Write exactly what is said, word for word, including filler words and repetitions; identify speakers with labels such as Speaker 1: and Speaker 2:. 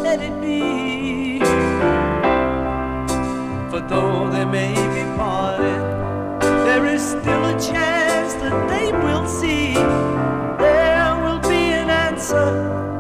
Speaker 1: let it be. For though they may be parted, there is still a chance that they will see. There will be an answer